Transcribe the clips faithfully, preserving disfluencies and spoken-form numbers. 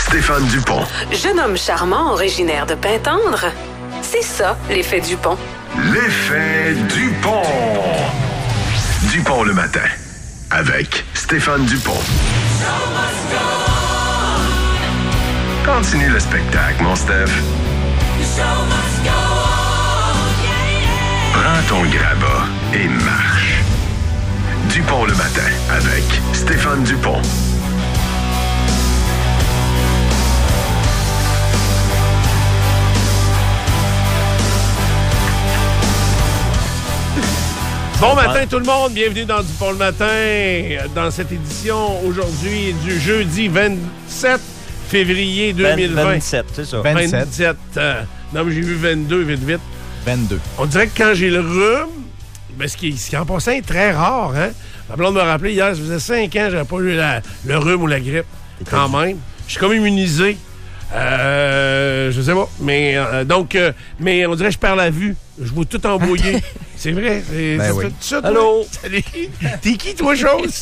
Stéphane Dupont. Jeune homme charmant originaire de Pintendre. C'est ça, l'effet Dupont. L'effet Dupont. Dupont le matin, avec Stéphane Dupont. Continue le spectacle, mon Steph. Prends ton grabat et marche. Dupont le matin, avec Stéphane Dupont. Bon matin tout le monde, bienvenue dans Dupont le matin, dans cette édition aujourd'hui du jeudi vingt-sept février deux mille vingt. vingt-sept, c'est ça. vingt-sept. vingt-sept. Euh, non, mais j'ai vu vingt-deux, vite, vite. vingt-deux. On dirait que quand j'ai le rhume, ben, ce, qui, ce qui en passant est très rare, hein? Ma blonde me rappelait hier, ça faisait cinq ans que j'avais pas eu la, le rhume ou la grippe. T'es quand même. Je suis comme immunisé. Euh, je sais pas. Mais, euh, donc, euh, mais on dirait que je perds la vue. Je vois tout embrouillé. C'est vrai. C'est, ben c'est oui. ça, toi? Allô? Salut. T'es qui, toi, chose?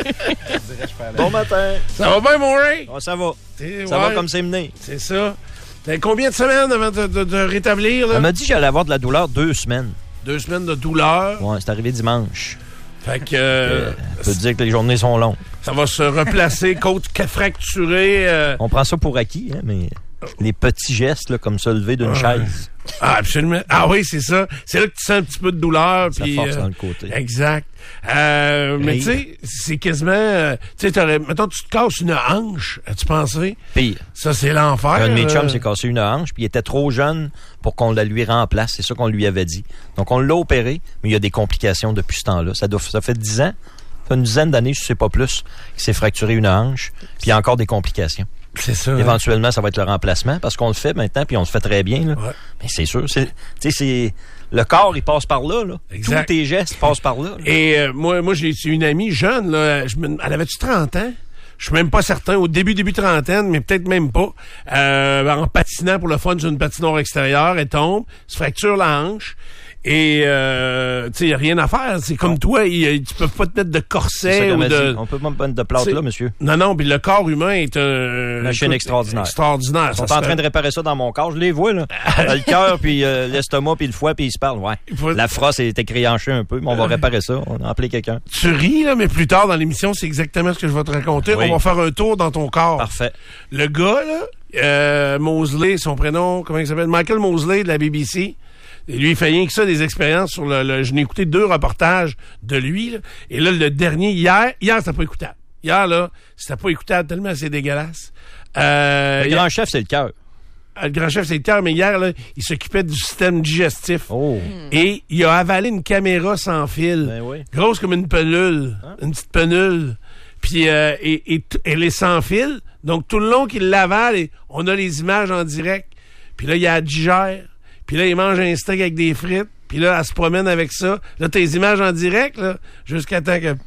Bon matin. Ça va bien, mon Ray? Oh, ça va. T'es, ça ouais, va comme c'est mené. C'est ça. T'as combien de semaines avant de, de, de rétablir? Là? Elle m'a dit que j'allais avoir de la douleur deux semaines. Deux semaines de douleur. Ouais, c'est arrivé dimanche. Fait que... Euh, on peut dire que les journées sont longues. Ça va se replacer, côte fracturée. Euh... On prend ça pour acquis, hein, mais les petits gestes, là, comme se lever d'une ouais. chaise. Ah, absolument. Ah oui, c'est ça. C'est là que tu sens un petit peu de douleur. Ça pis, force euh, dans le côté. Exact. Euh, mais tu sais, c'est quasiment... Euh, tu sais, mettons, tu te casses une hanche, as-tu pensé? Pire. Ça, c'est l'enfer. Un de mes euh... chums s'est cassé une hanche, puis il était trop jeune pour qu'on la lui remplace. C'est ça qu'on lui avait dit. Donc, on l'a opéré, mais il y a des complications depuis ce temps-là. Ça, doit, ça fait dix ans, ça fait une dizaine d'années, je sais pas plus, qu'il s'est fracturé une hanche, puis il y a encore des complications. C'est ça. Éventuellement, hein? Ça va être le remplacement, parce qu'on le fait maintenant, puis on le fait très bien. Là. Ouais. Mais c'est sûr, c'est, tu sais, c'est... Le corps, il passe par là, là. Exact. Tous tes gestes passent par là. là. Et euh, moi, moi, j'ai une amie jeune, là. Je me, elle avait-tu trente ans? Je suis même pas certain. Au début, début trentaine, mais peut-être même pas. Euh, en patinant pour le fun sur une patinoire extérieure, elle tombe, se fracture la hanche. Et, euh, tu sais, il n'y a rien à faire. C'est comme toi, y, tu peux pas te mettre de corset ou de... On peut pas mettre de plâtre là, monsieur. Non, non, puis le corps humain est un... Une machine extraordinaire. Extraordinaire. Ils sont en train de réparer ça dans mon corps. Je les vois, là. Le cœur, puis euh, l'estomac, puis le foie, puis ils se parlent. Ouais. Faut... La frosse est écrianchée un peu, mais on va réparer ça. On a appelé quelqu'un. Tu ris, là, mais plus tard dans l'émission, c'est exactement ce que je vais te raconter. Oui. On va faire un tour dans ton corps. Parfait. Le gars, là, euh, Mosley, son prénom, comment il s'appelle? Michael Mosley de la B B C. Et lui, il fait rien que ça, des expériences sur le... le je n'ai écouté deux reportages de lui, là. Et là, le dernier, hier, hier, c'était pas écoutable. Hier, là, c'était pas écoutable tellement c'est dégueulasse. Euh, le grand chef, c'est le cœur. Le grand chef, c'est le cœur, mais hier, là, il s'occupait du système digestif. Oh. Et il a avalé une caméra sans fil. Ben oui. Grosse comme une penule. Hein? Une petite penule. Puis, euh, et, et t- elle est sans fil. Donc, tout le long qu'il l'avale, et on a les images en direct. Puis là, il y a la digère. Puis là, il mange un steak avec des frites. Puis là, elle se promène avec ça. Là, t'as les images en direct, là, jusqu'à temps que...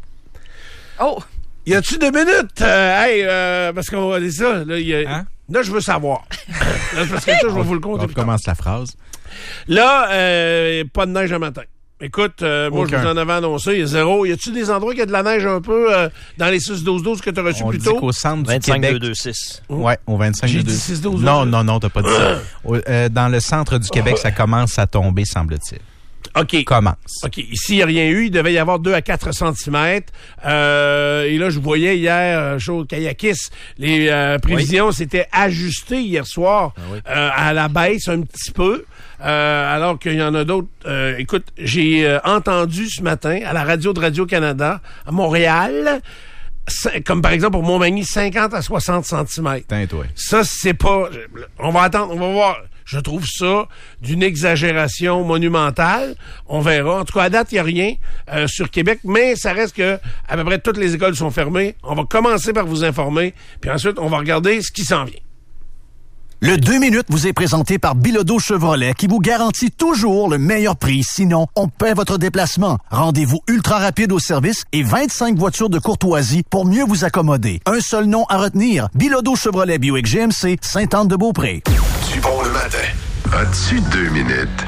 Oh! Y a-tu deux minutes? Euh, hey, euh, parce qu'on va dire ça. Là, y a... hein? Là, je veux savoir. Là, parce que ça, je vais vous le compter. On commence la phrase. Là, euh, pas de neige le matin. Écoute, euh, moi, Aucun. je vous en avais annoncé, il y a zéro. Y a-tu des endroits qui a de la neige un peu euh, dans les six douze douze que tu as reçu on plus dit tôt? Qu'au centre du vingt-cinq Québec. deux deux six. Ouais, au vingt-cinq J'ai deux deux dit six douze Non, non, non, t'as pas dit ça. Euh, dans le centre du Québec, ça commence à tomber, semble-t-il. OK. Commence. OK. Ici, il n'y a rien eu. Il devait y avoir deux à quatre centimètres. Euh, et là, je voyais hier, chaud Kayakis, les euh, prévisions oui. s'étaient ajustées hier soir ah oui. euh, à la baisse un petit peu. Euh, alors qu'il y en a d'autres. Euh, écoute, j'ai euh, entendu ce matin à la radio de Radio-Canada à Montréal, comme par exemple pour Montmagny, cinquante à soixante centimètres. Tain-toi. Ça, c'est pas... On va attendre, on va voir... Je trouve ça d'une exagération monumentale. On verra. En tout cas, à date, il n'y a rien euh, sur Québec, mais ça reste que à peu près toutes les écoles sont fermées. On va commencer par vous informer, puis ensuite, on va regarder ce qui s'en vient. Le deux minutes vous est présenté par Bilodeau Chevrolet qui vous garantit toujours le meilleur prix. Sinon, on paie votre déplacement. Rendez-vous ultra rapide au service et vingt-cinq voitures de courtoisie pour mieux vous accommoder. Un seul nom à retenir. Bilodeau Chevrolet Buick G M C, Sainte-Anne-de-Beaupré. Dupont le matin. As-tu deux minutes?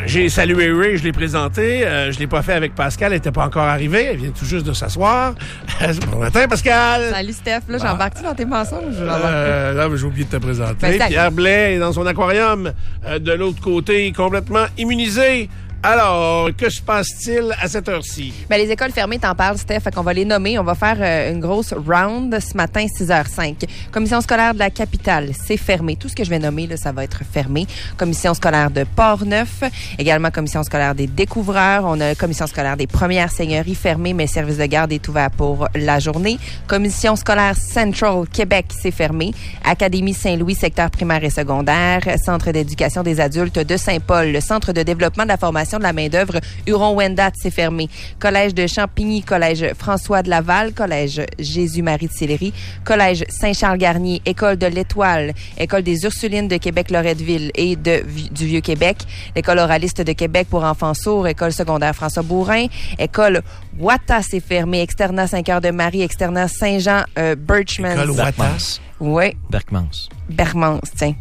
J'ai salué Ray, je l'ai présenté. Euh, je l'ai pas fait avec Pascal, elle était pas encore arrivée. Elle vient tout juste de s'asseoir. Bon matin, Pascal! Salut, Steph. Là, j'embarque-tu dans tes mensonges? Euh, non, mais j'ai oublié de te présenter. Ben, Pierre Blais est dans son aquarium. Euh, de l'autre côté, complètement immunisé. Alors, que se passe-t-il à cette heure-ci? Ben, les écoles fermées, t'en parles, Steph. Fait qu'on va les nommer. On va faire euh, une grosse round ce matin, six heures cinq. Commission scolaire de la capitale, c'est fermé. Tout ce que je vais nommer, là, ça va être fermé. Commission scolaire de Port-Neuf. Également, commission scolaire des découvreurs. On a commission scolaire des premières seigneuries fermées, mais le service de garde est ouvert pour la journée. Commission scolaire Central Québec, c'est fermé. Académie Saint-Louis, secteur primaire et secondaire. Centre d'éducation des adultes de Saint-Paul. Le centre de développement de la formation de la main-d'œuvre Huron-Wendat, c'est fermé. Collège de Champigny, collège François de Laval, collège Jésus-Marie de Sillery, collège Saint-Charles-Garnier, école de l'Étoile, école des Ursulines de Québec-Loretteville et de, du Vieux-Québec, l'école oraliste de Québec pour enfants sourds, école secondaire François-Bourin, école Ouata, c'est fermé, externat Saint-Cœur-de-Marie, externat Saint-Jean, euh, Birchmans. École Ouata. Oui. Berkmans. Bermans, tiens.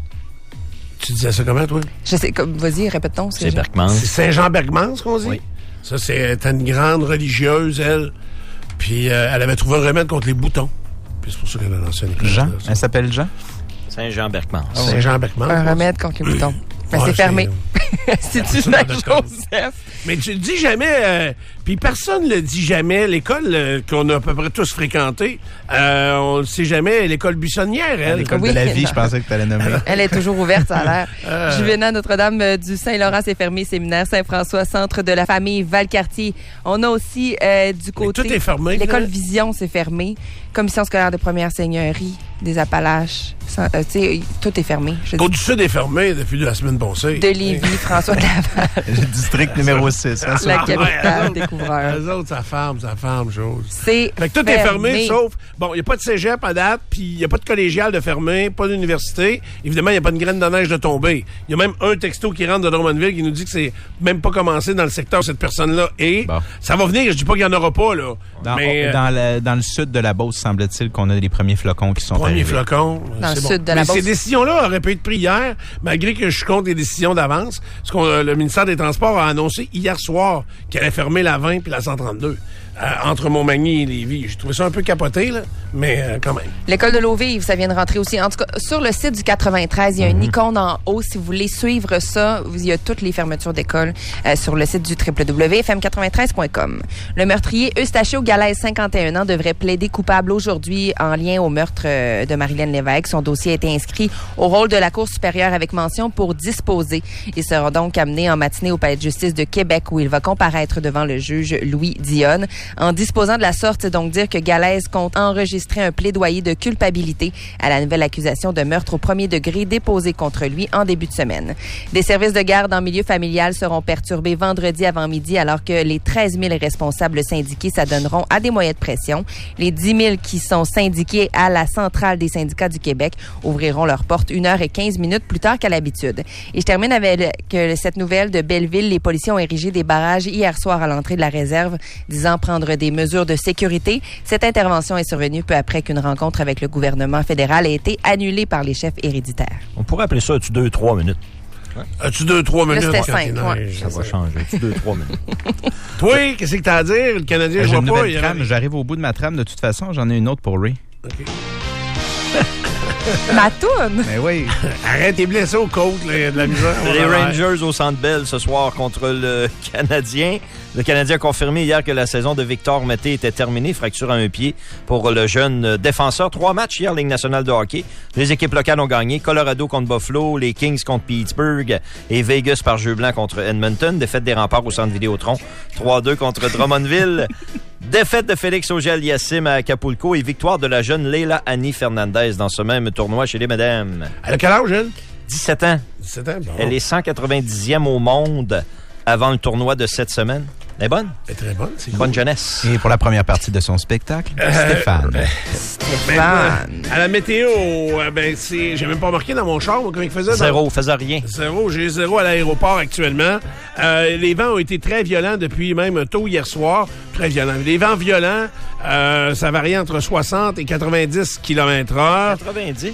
Tu disais ça comment, toi? Je sais, comme, vas-y, répète-ton. C'est Berkmans. C'est Saint-Jean-Bergmans, ce qu'on dit? Oui. Ça, c'est une grande religieuse, elle. Puis euh, elle avait trouvé un remède contre les boutons. Puis c'est pour ça qu'elle a lancé une Jean? Elle s'appelle Jean? Saint-Jean Berkmans. Oh, Saint-Jean-Bergmans. Un remède contre les boutons. Ben, Ouais, c'est fermé. c'est C'est une Joseph. Mais tu le dis jamais, euh, puis personne le dit jamais. L'école euh, qu'on a à peu près tous fréquentée, euh, on le sait jamais, l'école buissonnière, elle. L'école Oui. de la vie, je pensais que tu allais nommer. Elle est toujours ouverte, ça a l'air. Euh. Juvénat Notre-Dame euh, du Saint-Laurent, c'est fermé. Séminaire Saint-François, centre de la famille Valcartier. On a aussi euh, du côté... tout est fermé, L'école là. Vision, c'est fermé. Commission scolaire de première seigneurie des Appalaches. Ça, euh, tu sais, tout est fermé. Je Côte du Sud est fermé depuis la semaine passée. de Lévis, François de Laval, Le district numéro six. Hein, ça? la Ah, ouais, capitale eux autres- découvreur. Eux autres, ça ferme, ça ferme, chose. C'est Fait que tout est fermé, sauf... Bon, il n'y a pas de cégep à date, puis il n'y a pas de collégial de fermé, pas d'université. Évidemment, il n'y a pas de graine de neige de tomber. Il y a même un texto qui rentre de Drummondville qui nous dit que c'est même pas commencé dans le secteur où cette personne-là est. Bon. Ça va venir, je dis pas qu'il n'y en aura pas, là. Dans, mais... euh, dans, le, dans le sud de la Beauce, semble-t-il qu'on a les premiers flocons qui sont Premier arrivés. flocon. Dans c'est le bon. sud de la Mais Beauce. ces décisions-là auraient pu être prises hier, malgré que je suis contre les décisions d'avance. Parce que euh, le ministère des Transports a annoncé hier soir qu'il allait fermer la vingt puis la cent trente-deux. Euh, entre Montmagny et Lévis. J'ai trouvé ça un peu capoté, là, mais euh, quand même. L'école de l'eau-vive, ça vient de rentrer aussi. En tout cas, sur le site du quatre-vingt-treize, il y a une icône en haut. Si vous voulez suivre ça, il y a toutes les fermetures d'école euh, sur le site du w w w point f m quatre-vingt-treize point com. Le meurtrier Eustachio Galaise, cinquante et un ans, devrait plaider coupable aujourd'hui en lien au meurtre euh, de Marilène Lévesque. Son dossier a été inscrit au rôle de la Cour supérieure avec mention pour disposer. Il sera donc amené en matinée au Palais de justice de Québec où il va comparaître devant le juge Louis Dionne. En disposant de la sorte, c'est donc dire que Galaise compte enregistrer un plaidoyer de culpabilité à la nouvelle accusation de meurtre au premier degré déposée contre lui en début de semaine. Des services de garde en milieu familial seront perturbés vendredi avant midi alors que les treize mille responsables syndiqués s'adonneront à des moyens de pression. Les dix mille qui sont syndiqués à la centrale des syndicats du Québec ouvriront leurs portes une heure et quinze minutes plus tard qu'à l'habitude. Et je termine avec que cette nouvelle de Belleville. Les policiers ont érigé des barrages hier soir à l'entrée de la réserve, disant prendre des mesures de sécurité. Cette intervention est survenue peu après qu'une rencontre avec le gouvernement fédéral a été annulée par les chefs héréditaires. On pourrait appeler ça tu deux, trois minutes. As-tu deux, trois minutes? c'était quand cinq, il ouais. neige? Ça va changer. Tu deux, trois minutes. Toi, qu'est-ce que t'as à dire? Le Canadien, je J'ai vois une pas. nouvelle il y a- trame. J'arrive au bout de ma trame de toute façon. J'en ai une autre pour Ray. OK. Ma toune! Mais oui. Arrête, t'es blessé aux côtes, là, il y a de la misère. Les Rangers au Centre Bell ce soir contre le Canadien. Le Canadien a confirmé hier que la saison de Victor Mété était terminée, fracture à un pied pour le jeune défenseur. Trois matchs hier, Ligue nationale de hockey. Les équipes locales ont gagné. Colorado contre Buffalo, les Kings contre Pittsburgh et Vegas par jeu blanc contre Edmonton. Défaite des Remparts au Centre Vidéotron. trois deux contre Drummondville. Défaite de Félix Auger-Aliassime à Acapulco et victoire de la jeune Leila Annie Fernandez dans ce même tournoi chez les Mesdames. Elle a quel âge, elle? dix-sept ans. dix-sept ans, bon. Elle est cent quatre-vingt-dixième au monde avant le tournoi de cette semaine. Elle est bonne. Elle est très bonne, c'est Bonne cool. jeunesse. Et pour la première partie de son spectacle, Euh, Stéphane. ben, Stéphane. À la météo, euh, ben, c'est, j'ai même pas marqué dans mon char, moi, comment il faisait. dans- Zéro, faisait rien. Zéro, j'ai zéro à l'aéroport actuellement. Euh, les vents ont été très violents depuis même tôt hier soir. Très violents. Les vents violents, euh, ça varie entre soixante et quatre-vingt-dix kilomètres heure. quatre-vingt-dix.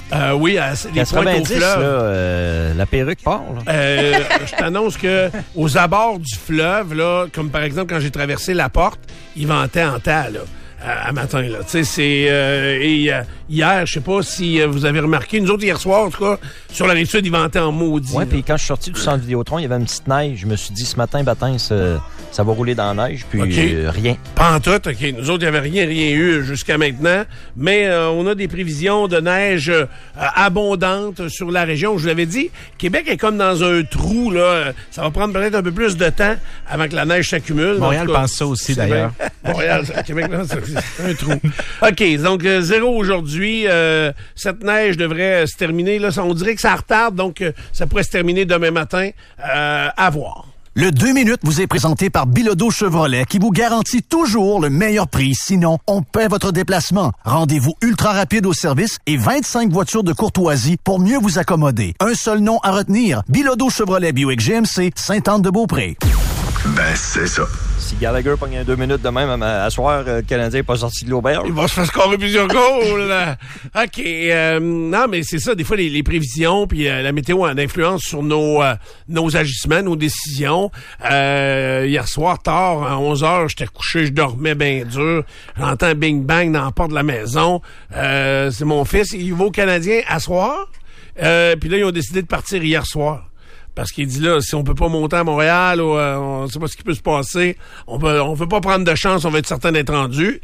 Euh, oui, à, les pointes au fleuve. Là, euh, la perruque part. Là. Euh, je t'annonce que aux abords du fleuve, là, comme par exemple quand j'ai traversé la porte, il ventait en tas, là. À, à matin, là. Tu sais, c'est... Euh, et euh, hier, je sais pas si euh, vous avez remarqué, nous autres, hier soir, en tout cas, sur la rive sud, il ventait en maudit. Ouais, puis quand je suis sorti du centre Vidéotron, il y avait une petite neige. Je me suis dit, ce matin, Batin, ça, ça va rouler dans la neige, puis okay. euh, rien. Pas en tout, OK. Nous autres, il n'y avait rien, rien eu jusqu'à maintenant, mais euh, on a des prévisions de neige euh, abondantes sur la région. Je vous l'avais dit, Québec est comme dans un trou, là. Ça va prendre peut-être un peu plus de temps avant que la neige s'accumule. Montréal pense ça aussi, d'ailleurs. Montréal, Québec, là, c'est un trou. OK, donc euh, zéro aujourd'hui. Euh, cette neige devrait euh, se terminer. Là, on dirait que ça retarde, donc euh, ça pourrait se terminer demain matin. Euh, à voir. Le deux minutes vous est présenté par Bilodeau Chevrolet qui vous garantit toujours le meilleur prix. Sinon, on paie votre déplacement. Rendez-vous ultra rapide au service et vingt-cinq voitures de courtoisie pour mieux vous accommoder. Un seul nom à retenir. Bilodeau Chevrolet Buick G M C, Sainte-Anne-de-Beaupré. Ben, c'est ça. Si Gallagher pogne un deux minutes de même à, à soir, euh, le Canadien n'est pas sorti de l'auberge. Il va se faire scorer plusieurs goals. OK. Euh, non, mais c'est ça. Des fois, les, les prévisions puis euh, la météo a une influence sur nos euh, nos agissements, nos décisions. Euh, hier soir, tard, à onze heures, j'étais couché, je dormais bien dur. J'entends bing-bang dans la porte de la maison. Euh, c'est mon fils. Il va au Canadien à soir. Euh, puis là, ils ont décidé de partir hier soir. Parce qu'il dit là, si on peut pas monter à Montréal, ou, euh, on sait pas ce qui peut se passer, on peut, on veut pas prendre de chance, on va être certain d'être rendu.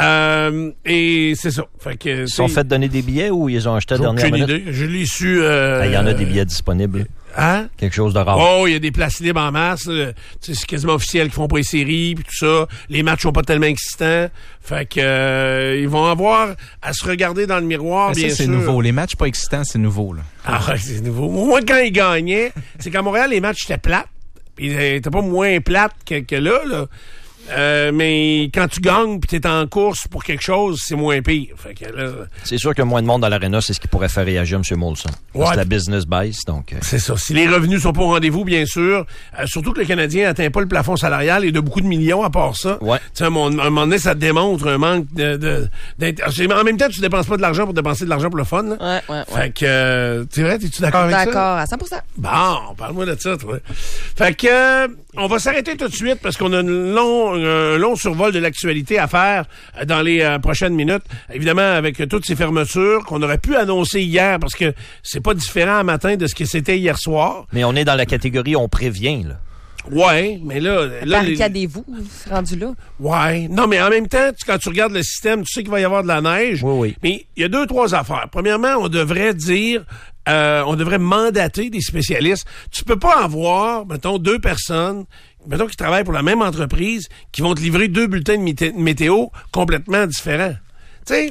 Euh, et c'est ça. Fait que ils sont fait donner des billets ou ils ont acheté à la dernière minute? Idée. Je l'ai su. Euh, il y en a des billets disponibles. Hein? Quelque chose de rare. Oh, il y a des places libres en masse. C'est quasiment officiel qu'ils font pas les séries puis tout ça. Les matchs sont pas tellement excitants. Fait que euh, ils vont avoir à se regarder dans le miroir, ça, bien c'est sûr. C'est nouveau. Les matchs pas excitants, c'est nouveau, là. Ah ouais, c'est nouveau. Moi, quand ils gagnaient, c'est qu'à Montréal, les matchs étaient plates. Puis ils étaient pas moins plates que, que là, là. Euh, mais quand tu gagnes puis t'es en course pour quelque chose, c'est moins pire. Fait que là, c'est sûr que moins de monde dans l'aréna, c'est ce qui pourrait faire réagir M. Molson. Ouais, c'est la business base, donc. Euh... C'est ça. Si les revenus sont pas au rendez-vous, bien sûr, euh, surtout que le Canadien n'atteint pas le plafond salarial et de beaucoup de millions à part ça. Ouais. Tu sais, à un moment donné, ça démontre un manque de, de en même temps, tu dépenses pas de l'argent pour dépenser de l'argent pour le fun. Là. Ouais, ouais, ouais. Fait que, euh, c'est vrai, es-tu d'accord avec ça? D'accord, à cent pour cent. Bon, parle-moi de ça, toi. Fait que, euh, on va s'arrêter tout de suite parce qu'on a une long, un long survol de l'actualité à faire dans les euh, prochaines minutes. Évidemment, avec euh, toutes ces fermetures qu'on aurait pu annoncer hier parce que c'est pas différent à matin de ce que c'était hier soir. Mais on est dans la catégorie on prévient, là. Ouais, mais là... là barricadez-vous, rendu là. Ouais. Non, mais en même temps, tu, quand tu regardes le système, tu sais qu'il va y avoir de la neige. Oui, oui. Mais il y a deux, trois affaires. Premièrement, on devrait dire... Euh, on devrait mandater des spécialistes. Tu peux pas avoir, mettons, deux personnes, mettons, qui travaillent pour la même entreprise, qui vont te livrer deux bulletins de mété- météo complètement différents. Tu sais,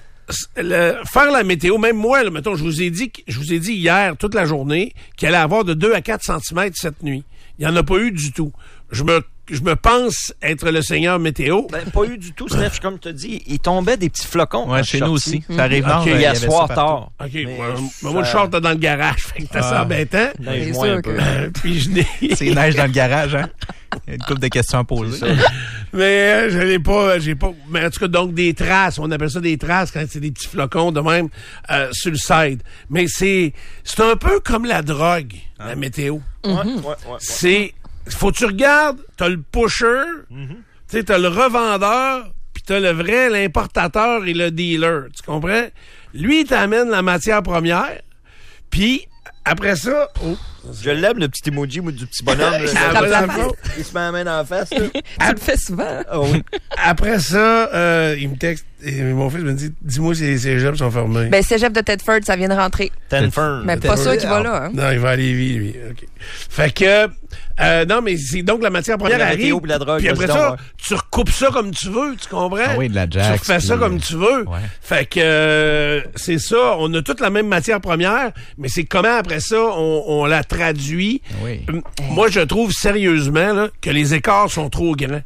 le, faire la météo, même moi, là, mettons, je vous ai dit, je vous ai dit hier, toute la journée, qu'il allait avoir de deux à quatre centimètres cette nuit. Il n'y en a pas eu du tout. Je me Je me pense être le seigneur météo. Ben, pas eu du tout, Steph, comme tu as dit. Il tombait des petits flocons. Ouais, chez nous aussi. Mmh. Ça arrive okay. là. Il y a soir tard. OK. Mais Moi, ça... moi, le short est dans le garage. Fait que t'as ça embêtant. Neige moins un peu. Euh, puis je n'ai... C'est neige dans le garage, hein? Il y a une couple de questions à poser. Mais euh, je l'ai pas, j'ai pas. Mais en tout cas, donc des traces. On appelle ça des traces quand c'est des petits flocons de même euh, sur le side. Mais c'est, c'est un peu comme la drogue, hein? La météo. Mm-hmm. Ouais, ouais, ouais, c'est, faut que tu regardes, t'as le pusher, mm-hmm. tu sais, t'as le revendeur, puis t'as le vrai, l'importateur et le dealer. Tu comprends? Lui, il t'amène la matière première, puis après ça, oh, je l'aime, le petit emoji du petit bonhomme. Là, ah, là, la il se met la main dans la face. Là. Tu le fais souvent. Oh, oui. Après ça, euh, il me texte, et mon fils me dit, dis-moi si les cégeps sont fermés. Ben, cégep de Tedford, ça vient de rentrer. Tenfern. Mais pas sûr qu'il va là, hein. Non, il va à Lévis, lui. OK. Fait que, euh, non, mais c'est donc la matière première la arrive. météo puis la drogue. Puis après donc, ça, ouais. tu recoupes ça comme tu veux, tu comprends? Ah oui, de la Jax. Tu refais ça puis, comme tu veux. Ouais. Fait que, euh, c'est ça. On a toute la même matière première, mais c'est comment après ça, on, on la traduit. Oui. Moi, je trouve sérieusement là, que les écarts sont trop grands.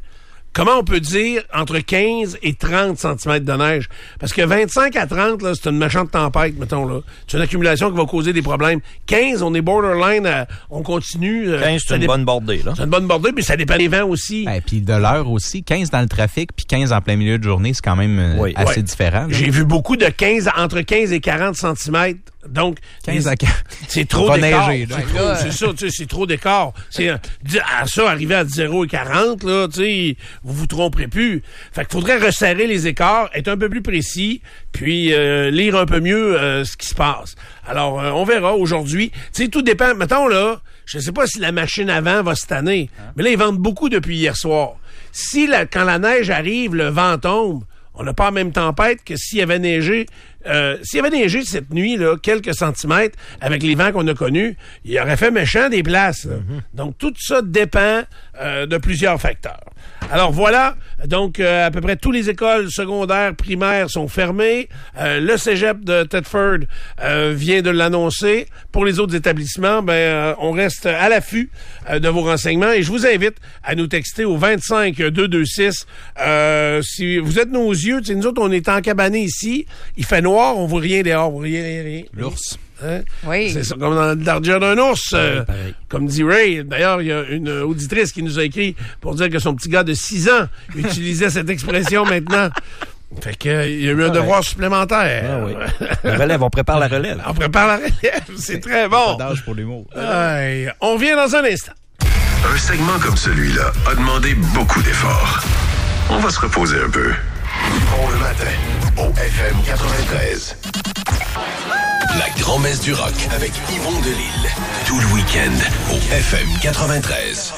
comment on peut dire entre quinze et trente centimètres de neige? Parce que vingt-cinq à trente, là, c'est une méchante tempête, mettons, là. C'est une accumulation qui va causer des problèmes. quinze, on est borderline, à, on continue. Euh, quinze, c'est une dé- bonne bordée, là. C'est une bonne bordée, mais ça dépend des vents aussi. Et puis de l'heure aussi. quinze dans le trafic, puis quinze en plein milieu de journée, c'est quand même euh, oui. assez ouais. différent. Là. J'ai vu beaucoup de quinze, entre quinze et quarante centimètres. Donc, quinze à quarante. c'est trop va d'écart. neiger, là. C'est, trop, c'est ça, tu sais, c'est trop d'écart. C'est, à ça, arriver à zéro et quarante, là, tu sais, vous vous tromperez plus. Fait qu'il faudrait resserrer les écarts, être un peu plus précis, puis euh, lire un peu mieux euh, ce qui se passe. Alors, euh, on verra aujourd'hui. Tu sais, tout dépend. Mettons, là, je sais pas si la machine à vent va cette année, hein? Mais là, ils vendent beaucoup depuis hier soir. Si, la, quand la neige arrive, le vent tombe, on n'a pas la même tempête que s'il y avait neigé. Euh, s'il y avait neigé cette nuit, là, quelques centimètres, avec les vents qu'on a connus, il aurait fait méchant des places. Mm-hmm. Donc, tout ça dépend euh, de plusieurs facteurs. Alors, voilà. Donc, euh, à peu près toutes les écoles secondaires, primaires sont fermées. Euh, le cégep de Thetford euh, vient de l'annoncer. Pour les autres établissements, ben, euh, on reste à l'affût euh, de vos renseignements. Et je vous invite à nous texter au vingt-cinq deux cent vingt-six. Euh, si vous êtes nos yeux, tu sais, nous autres, on est encabanés ici. Il fait noir, on voit rien dehors, on voit rien, rien, rien. L'ours. Hein? Oui. C'est ça, comme dans l'argent d'un ours, euh, oui, comme dit Ray. D'ailleurs, il y a une auditrice qui nous a écrit pour dire que son petit gars de six ans utilisait cette expression maintenant. Fait que, euh, il y a eu un ah, devoir ouais. supplémentaire. Ah, oui. La relève, on prépare la relève. On prépare la relève, c'est très bon. Pas d'âge pour l'humour. Ouais. On vient dans un instant. Un segment comme celui-là a demandé beaucoup d'efforts. On va se reposer un peu. Bon le matin, au F M quatre-vingt-treize. La grand-messe du rock avec Yvon Delisle. Tout le week-end au F M quatre-vingt-treize.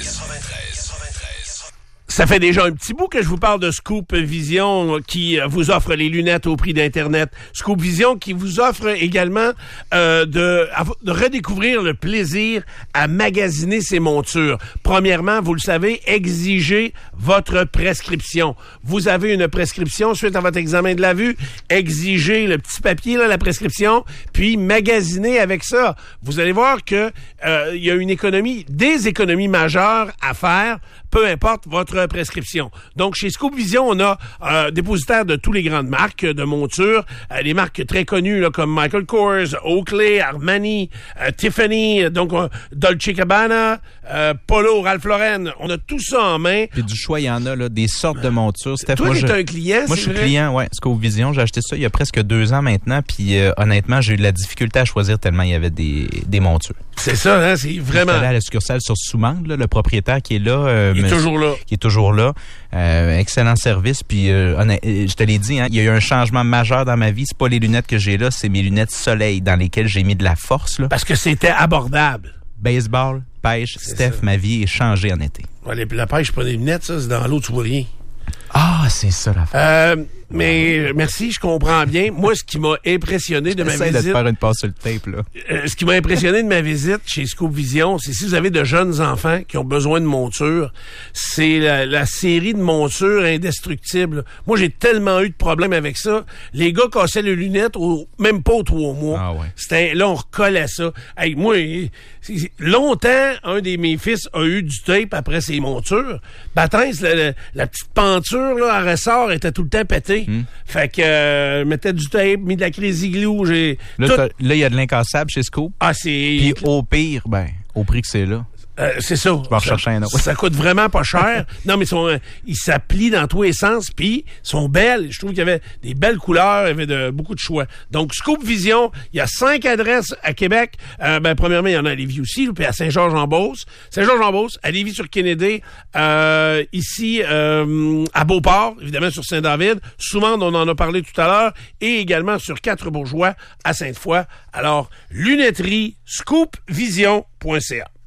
Ça fait déjà un petit bout que je vous parle de Scoop Vision qui vous offre les lunettes au prix d'Internet. Scoop Vision qui vous offre également euh, de, de redécouvrir le plaisir à magasiner ses montures. Premièrement, vous le savez, exigez votre prescription. Vous avez une prescription suite à votre examen de la vue, exigez le petit papier, là, la prescription, puis magasinez avec ça. Vous allez voir que euh, il y a une économie, des économies majeures à faire, peu importe votre prescription. Donc, chez Scoop Vision, on a euh, dépositaire de toutes les grandes marques de montures, euh, des marques très connues là, comme Michael Kors, Oakley, Armani, euh, Tiffany, donc euh, Dolce Gabbana, euh, Polo, Ralph Lauren. On a tout ça en main. Puis du choix, il y en a là, des sortes de montures. Steph, Toi, moi, t'es je, un client, Moi, c'est je suis vrai? client, ouais. Scoop Vision, j'ai acheté ça il y a presque deux ans maintenant. Puis euh, honnêtement, j'ai eu de la difficulté à choisir tellement il y avait des, des montures. C'est ça, hein, c'est vraiment... Je suis allé à la succursale sur Soumande, là, le propriétaire qui est là. Euh, Il est toujours là. Qui est toujours là. Euh, excellent service. Puis, euh, honnête, je te l'ai dit, hein, il y a eu un changement majeur dans ma vie. C'est pas les lunettes que j'ai là, c'est mes lunettes soleil dans lesquelles j'ai mis de la force. Là. Parce que c'était abordable. Baseball, pêche, C'est Steph, ça. ma vie est changée en été. Ouais, les- la pêche, pas des lunettes, ça, c'est dans l'eau, tu vois rien. Ah, c'est ça l'affaire. Euh, mais merci, je comprends bien. Moi, ce qui m'a impressionné de ma Essaye de visite... te faire une passe sur le tape, là. Euh, ce qui m'a impressionné de ma visite chez Scoop Vision, c'est si vous avez de jeunes enfants qui ont besoin de montures, c'est la, la série de montures indestructibles. Moi, j'ai tellement eu de problèmes avec ça. Les gars cassaient les lunettes, au, même pas aux trois mois. Ah ouais. C'était, là, on recollait ça. Hey, moi, c'est- c'est- longtemps, un de mes fils a eu du tape après ses montures. Baptiste, la, la, la petite penture, là, à ressort, était tout le temps pétée. Hmm. Fait que, euh, mettais du tape, mis de la crazy glue, j'ai... Là, tout- t'as- là, il y a de l'incassable chez Scoop. Ah, c'est... Puis au pire, ben, au prix que c'est là. Euh, c'est ça. vais en rechercher un autre. Ça coûte vraiment pas cher. Non, mais ils sont, euh, ils s'applient dans tous les sens, puis ils sont belles. Je trouve qu'il y avait des belles couleurs, il y avait de, beaucoup de choix. Donc, Scoop Vision, il y a cinq adresses à Québec. Euh, ben, premièrement, il y en a à Lévis aussi, puis à Saint-Georges-en-Beauce. Saint-Georges-en-Beauce, à Lévis-sur-Kennedy, euh, ici, euh, à Beauport, évidemment, sur Saint-David. Souvent, on en a parlé tout à l'heure, et également sur Quatre-Bourgeois, à Sainte-Foy. Alors, lunetterie, scoop vision point c a.